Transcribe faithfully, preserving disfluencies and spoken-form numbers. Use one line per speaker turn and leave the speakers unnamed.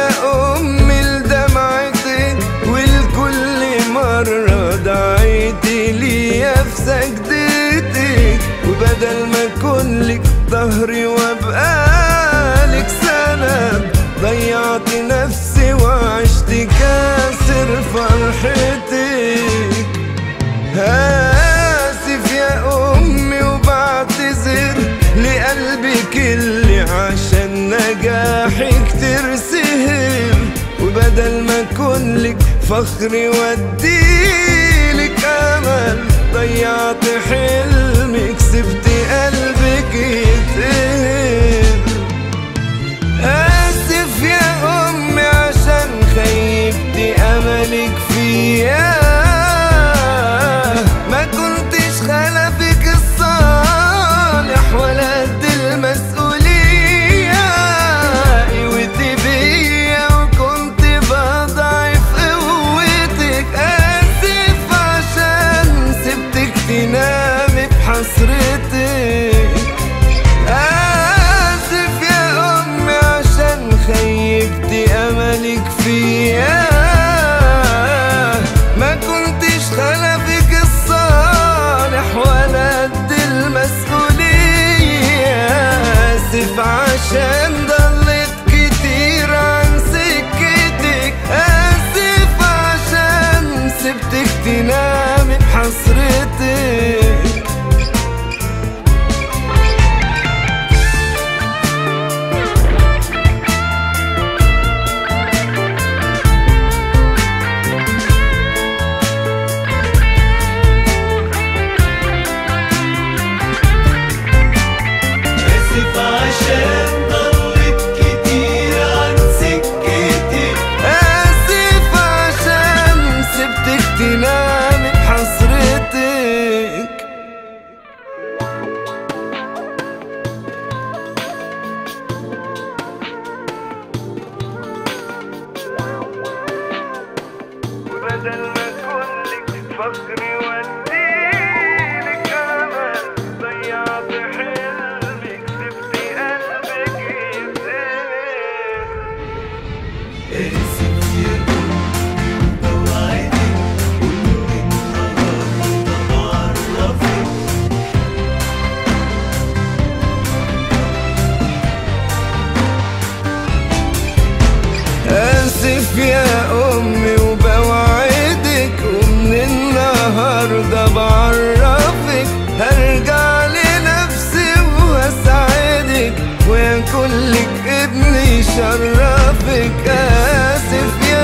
أمي لدمعتك، ولكل مرة دعيتي ليا في سجدتك، وبدل ما أكونلك ظهري وأبقالك سند، ضيعت نفسي وعشت كاسر فرحتك. آسف يا أمي وبعتذر لقلبك اللي عشان نجاحك ترسهر، وبدل ما أكونلك فخري واديلك أمل، ضيعت حلمك سبت قلبك يتقهر. آسف يا أمي عشان خيبت أملك فيا، ما كنتش خلفك الصالح ولا قد المسؤولية، قوتي بيا وكنت بضعف قوتك. آسف عشان سبتك تنامي بحسرتك، آسف يا أمي عشان خيبت أملك فيا، ما كنتش خلفك الصالح ولا قد المسؤولية. آسف عشان ضليت كتير عن سكتك، آسف عشان سبتك تنامي بحسرتك. تنامي بحسرتك. وبدل ما أكونلك فخري واديلك أمل، ضيعت حلمك سبت قلبك يتقهر. آسف يا آسف يا أمي وبوعدك، ومن النهاردة بعرفك هرجع لنفسي وهساعدك، ويكون لك ابني يشرفك. آسف يا